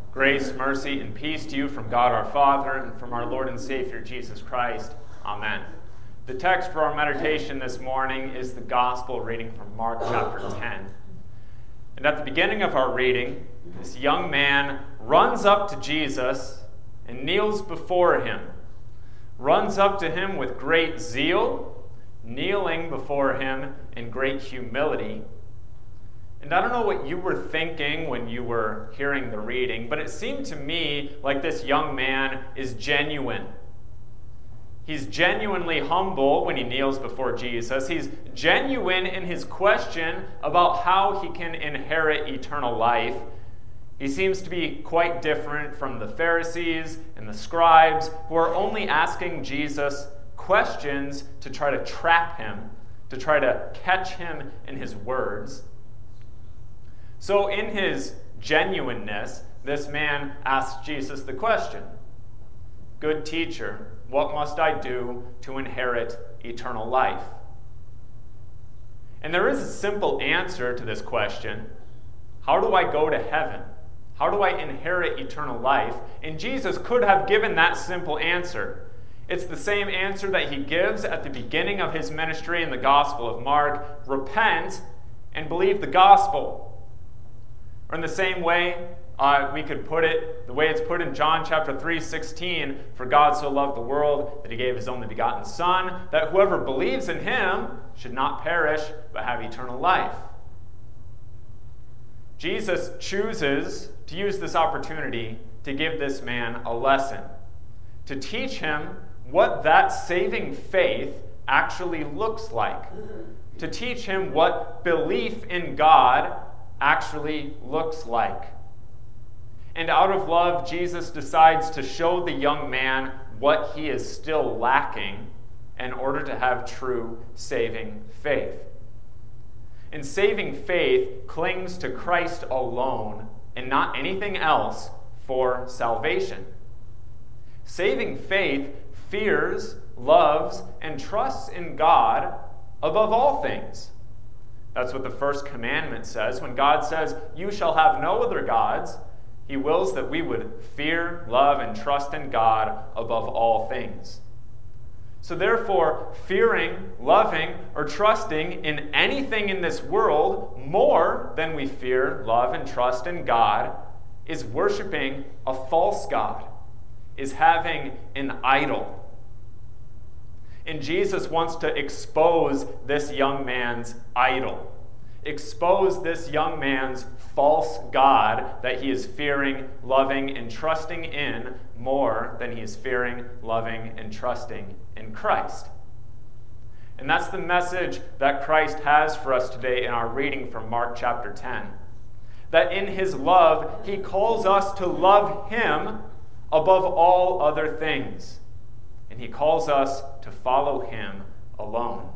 Grace, mercy, and peace to you from God our Father and from our Lord and Savior Jesus Christ. Amen. The text for our meditation this morning is the Gospel reading from Mark chapter 10. And at the beginning of our reading, this young man runs up to Jesus and kneels before him. Runs up to him with great zeal, kneeling before him in great humility. And I don't know what you were thinking when you were hearing the reading, but it seemed to me like this young man is genuine. He's genuinely humble when he kneels before Jesus. He's genuine in his question about how he can inherit eternal life. He seems to be quite different from the Pharisees and the scribes who are only asking Jesus questions to try to trap him, to try to catch him in his words. So in his genuineness, this man asks Jesus the question, "Good teacher, what must I do to inherit eternal life?" And there is a simple answer to this question. How do I go to heaven? How do I inherit eternal life? And Jesus could have given that simple answer. It's the same answer that he gives at the beginning of his ministry in the Gospel of Mark. Repent and believe the gospel. Or in the same way, we could put it, the way it's put in John chapter 3:16, "For God so loved the world that he gave his only begotten Son, that whoever believes in him should not perish, but have eternal life." Jesus chooses to use this opportunity to give this man a lesson, to teach him what that saving faith actually looks like, to teach him what belief in God actually looks like. And out of love, Jesus decides to show the young man what he is still lacking in order to have true saving faith. And saving faith clings to Christ alone and not anything else for salvation. Saving faith fears, loves, and trusts in God above all things. That's what the first commandment says. When God says, "You shall have no other gods," he wills that we would fear, love, and trust in God above all things. So therefore, fearing, loving, or trusting in anything in this world more than we fear, love, and trust in God is worshiping a false god, is having an idol. And Jesus wants to expose this young man's idol, expose this young man's false god that he is fearing, loving, and trusting in more than he is fearing, loving, and trusting in Christ. And that's the message that Christ has for us today in our reading from Mark chapter 10. That in his love, he calls us to love him above all other things. And he calls us to follow him alone.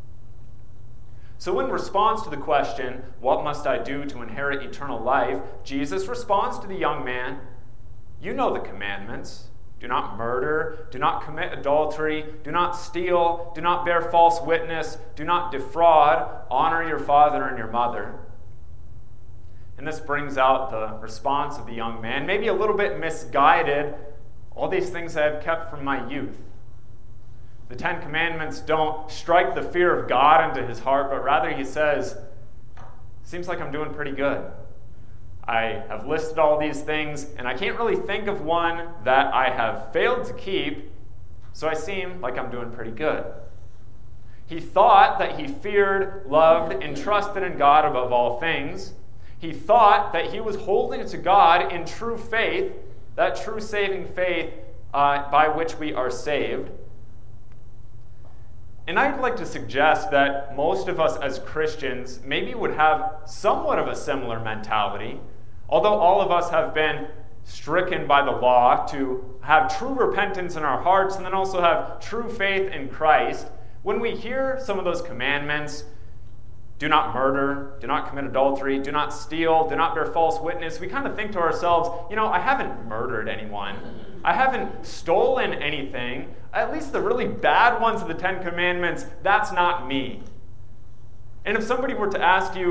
So in response to the question, "What must I do to inherit eternal life?" Jesus responds to the young man, "You know the commandments. Do not murder, do not commit adultery, do not steal, do not bear false witness, do not defraud, honor your father and your mother." And this brings out the response of the young man, maybe a little bit misguided. "All these things I have kept from my youth." The 10 Commandments don't strike the fear of God into his heart, but rather he says, "Seems like I'm doing pretty good. I have listed all these things, and I can't really think of one that I have failed to keep, so I seem like I'm doing pretty good." He thought that he feared, loved, and trusted in God above all things. He thought that he was holding to God in true faith, that true saving faith by which we are saved. And I'd like to suggest that most of us as Christians maybe would have somewhat of a similar mentality, although all of us have been stricken by the law to have true repentance in our hearts and then also have true faith in Christ. When we hear some of those commandments, do not murder, do not commit adultery, do not steal, do not bear false witness, we kind of think to ourselves, I haven't murdered anyone. I haven't stolen anything. At least the really bad ones of the 10 Commandments, that's not me. And if somebody were to ask you,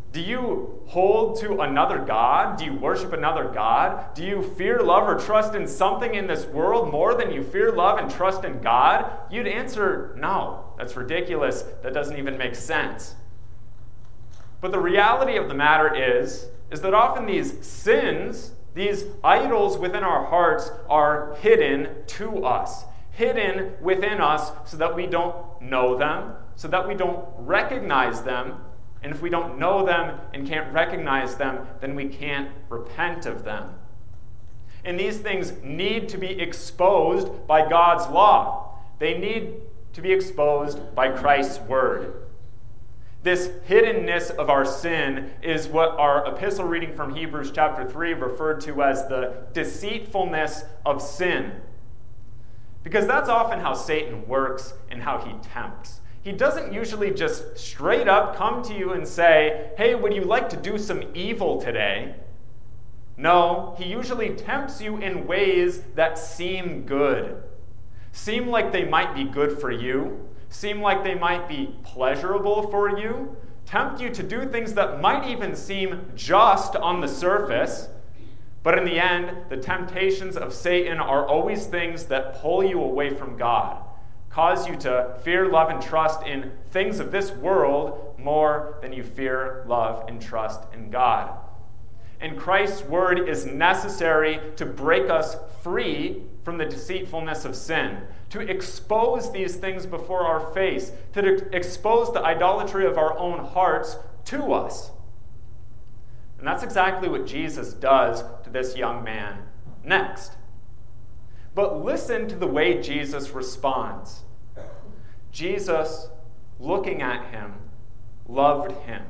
Do you hold to another God? Do you worship another God? Do you fear, love, or trust in something in this world more than you fear, love, and trust in God? You'd answer, no, that's ridiculous. That doesn't even make sense. But the reality of the matter is that often these sins, these idols within our hearts, are hidden to us, hidden within us so that we don't know them, so that we don't recognize them. And if we don't know them and can't recognize them, then we can't repent of them. And these things need to be exposed by God's law. They need to be exposed by Christ's word. This hiddenness of our sin is what our epistle reading from Hebrews chapter 3 referred to as the deceitfulness of sin. Because that's often how Satan works and how he tempts. He doesn't usually just straight up come to you and say, hey, would you like to do some evil today? No, he usually tempts you in ways that seem good, seem like they might be good for you, seem like they might be pleasurable for you, tempt you to do things that might even seem just on the surface. But in the end, the temptations of Satan are always things that pull you away from God, cause you to fear, love, and trust in things of this world more than you fear, love, and trust in God. And Christ's word is necessary to break us free from the deceitfulness of sin, to expose these things before our face, to expose the idolatry of our own hearts to us. And that's exactly what Jesus does to this young man next. But listen to the way Jesus responds. Jesus, looking at him, loved him.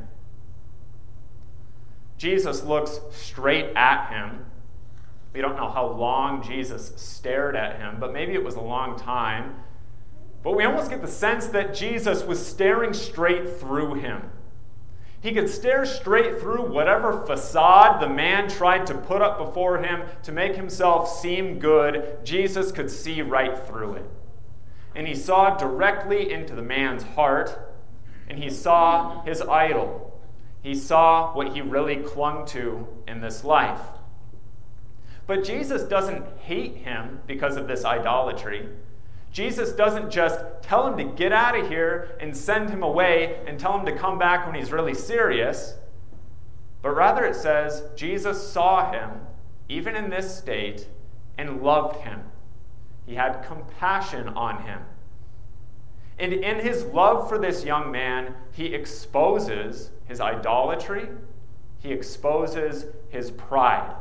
Jesus looks straight at him. We don't know how long Jesus stared at him, but maybe it was a long time. But we almost get the sense that Jesus was staring straight through him. He could stare straight through whatever facade the man tried to put up before him to make himself seem good. Jesus could see right through it. And he saw directly into the man's heart, and he saw his idol. He saw what he really clung to in this life. But Jesus doesn't hate him because of this idolatry. Jesus doesn't just tell him to get out of here and send him away and tell him to come back when he's really serious. But rather it says Jesus saw him, even in this state, and loved him. He had compassion on him. And in his love for this young man, he exposes his idolatry. He exposes his pride.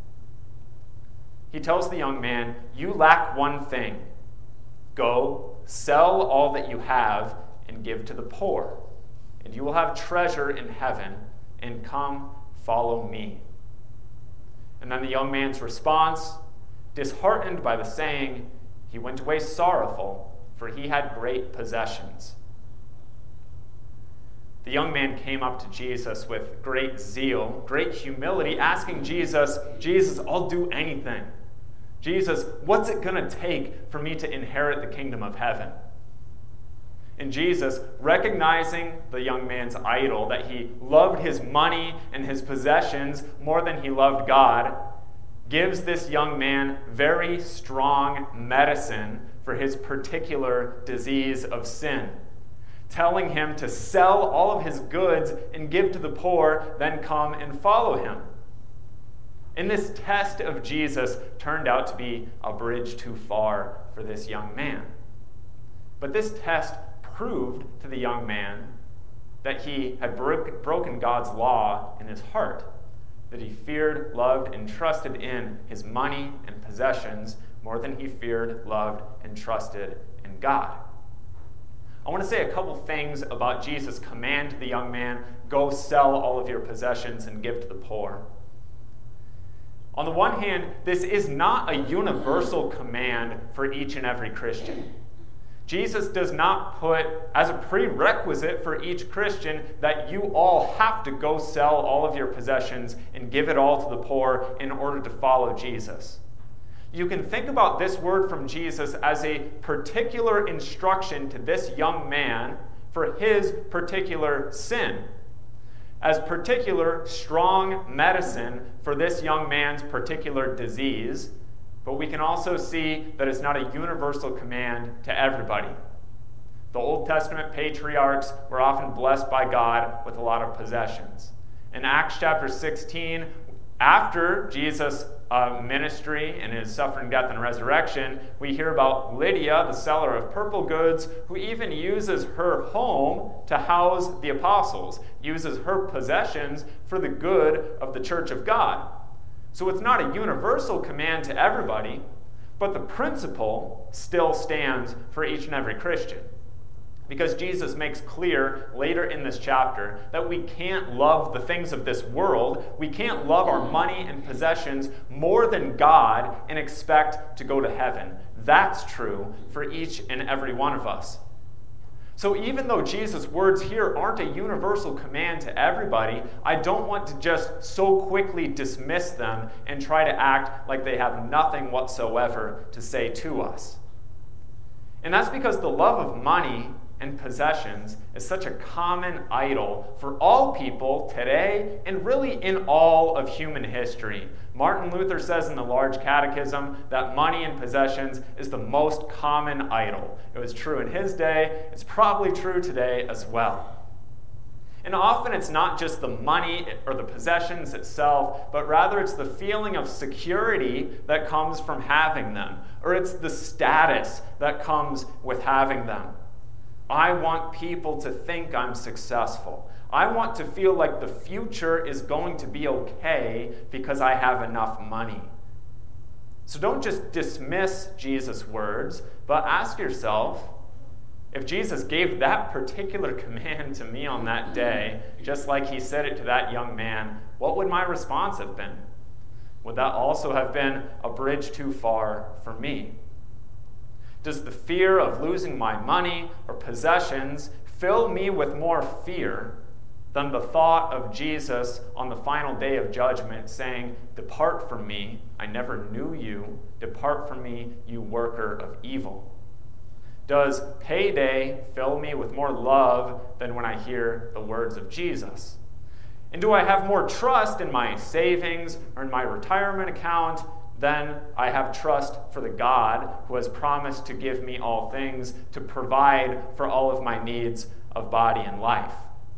He tells the young man, you lack one thing. Go, sell all that you have, and give to the poor, and you will have treasure in heaven, and come, follow me. And then the young man's response, disheartened by the saying, he went away sorrowful, for he had great possessions. The young man came up to Jesus with great zeal, great humility, asking Jesus, I'll do anything. Jesus, what's it going to take for me to inherit the kingdom of heaven? And Jesus, recognizing the young man's idol, that he loved his money and his possessions more than he loved God, gives this young man very strong medicine for his particular disease of sin, telling him to sell all of his goods and give to the poor, then come and follow him. And this test of Jesus turned out to be a bridge too far for this young man. But this test proved to the young man that he had broken God's law in his heart, that he feared, loved, and trusted in his money and possessions more than he feared, loved, and trusted in God. I want to say a couple things about Jesus' command to the young man, go sell all of your possessions and give to the poor. On the one hand, this is not a universal command for each and every Christian. Jesus does not put as a prerequisite for each Christian that you all have to go sell all of your possessions and give it all to the poor in order to follow Jesus. You can think about this word from Jesus as a particular instruction to this young man for his particular sin. as particular strong medicine for this young man's particular disease, but we can also see that it's not a universal command to everybody. The Old Testament patriarchs were often blessed by God with a lot of possessions. In Acts chapter 16, after Jesus' ministry and his suffering, death, and resurrection, we hear about Lydia, the seller of purple goods, who even uses her home to house the apostles, uses her possessions for the good of the church of God. So it's not a universal command to everybody, but the principle still stands for each and every Christian. Because Jesus makes clear later in this chapter that we can't love the things of this world, we can't love our money and possessions more than God and expect to go to heaven. That's true for each and every one of us. So even though Jesus' words here aren't a universal command to everybody, I don't want to just so quickly dismiss them and try to act like they have nothing whatsoever to say to us. And that's because the love of money and possessions is such a common idol for all people today and really in all of human history. Martin Luther says in the Large Catechism that money and possessions is the most common idol. It was true in his day. It's probably true today as well. And often it's not just the money or the possessions itself, but rather it's the feeling of security that comes from having them, or it's the status that comes with having them. I want people to think I'm successful. I want to feel like the future is going to be okay because I have enough money. So don't just dismiss Jesus' words, but ask yourself, if Jesus gave that particular command to me on that day, just like he said it to that young man, what would my response have been? Would that also have been a bridge too far for me? Does the fear of losing my money or possessions fill me with more fear than the thought of Jesus on the final day of judgment saying, "Depart from me, I never knew you. Depart from me, you worker of evil"? Does payday fill me with more love than when I hear the words of Jesus? And do I have more trust in my savings or in my retirement account than I have trust for the God who has promised to give me all things, to provide for all of my needs of body and life?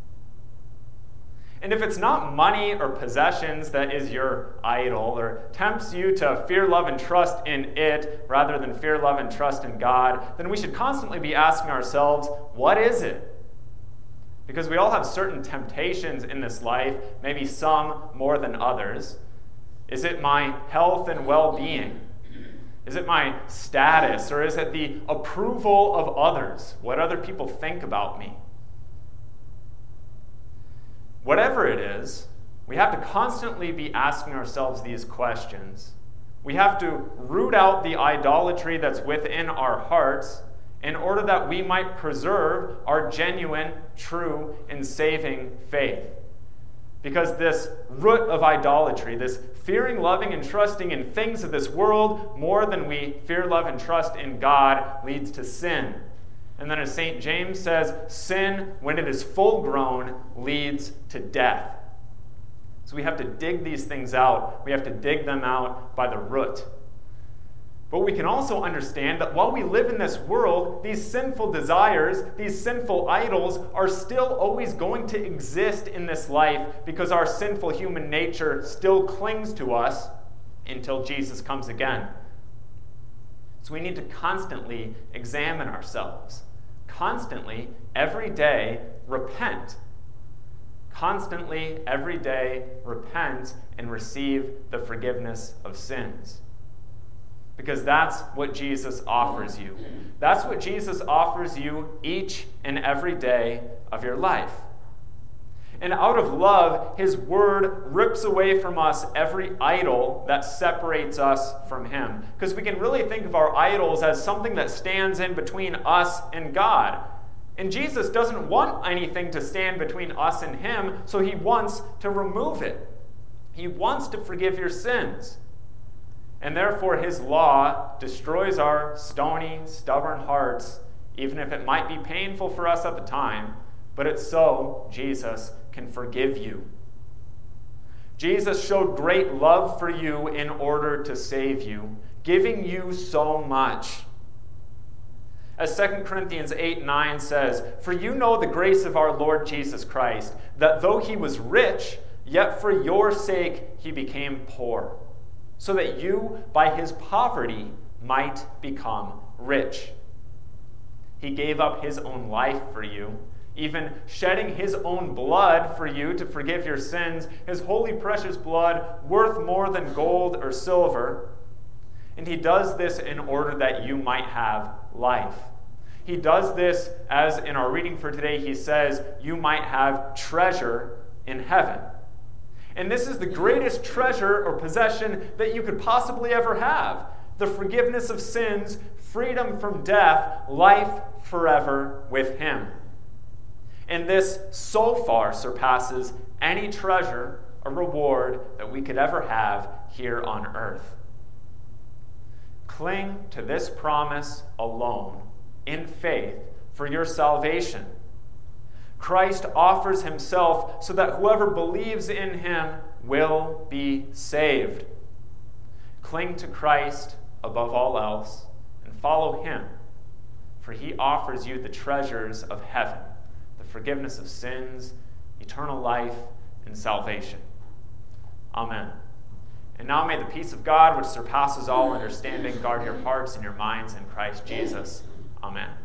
And if it's not money or possessions that is your idol or tempts you to fear, love, and trust in it rather than fear, love, and trust in God, then we should constantly be asking ourselves, what is it? Because we all have certain temptations in this life, maybe some more than others. Is it my health and well-being? Is it my status? Or is it the approval of others? What other people think about me? Whatever it is, we have to constantly be asking ourselves these questions. We have to root out the idolatry that's within our hearts in order that we might preserve our genuine, true, and saving faith. Because this root of idolatry, this fearing, loving, and trusting in things of this world more than we fear, love, and trust in God, leads to sin. And then as St. James says, sin, when it is full grown, leads to death. So we have to dig these things out. We have to dig them out by the root. But we can also understand that while we live in this world, these sinful desires, these sinful idols are still always going to exist in this life because our sinful human nature still clings to us until Jesus comes again. So we need to constantly examine ourselves. Constantly, every day, repent. Constantly, every day, repent and receive the forgiveness of sins. Because that's what Jesus offers you. That's what Jesus offers you each and every day of your life. And out of love, his word rips away from us every idol that separates us from him. Because we can really think of our idols as something that stands in between us and God. And Jesus doesn't want anything to stand between us and him, so he wants to remove it. He wants to forgive your sins. And therefore, his law destroys our stony, stubborn hearts, even if it might be painful for us at the time, but it's so Jesus can forgive you. Jesus showed great love for you in order to save you, giving you so much. As 2 Corinthians 8:9 says, "For you know the grace of our Lord Jesus Christ, that though he was rich, yet for your sake he became poor, so that you by his poverty might become rich. He gave up his own life for you, even shedding his own blood for you to forgive your sins, his holy precious blood worth more than gold or silver. And he does this in order that you might have life." He does this, as in our reading for today, he says, you might have treasure in heaven. And this is the greatest treasure or possession that you could possibly ever have: the forgiveness of sins, freedom from death, life forever with him. And this so far surpasses any treasure or reward that we could ever have here on earth. Cling to this promise alone in faith for your salvation. Christ offers himself so that whoever believes in him will be saved. Cling to Christ above all else and follow him, for he offers you the treasures of heaven, the forgiveness of sins, eternal life, and salvation. Amen. And now may the peace of God, which surpasses all understanding, guard your hearts and your minds in Christ Jesus. Amen.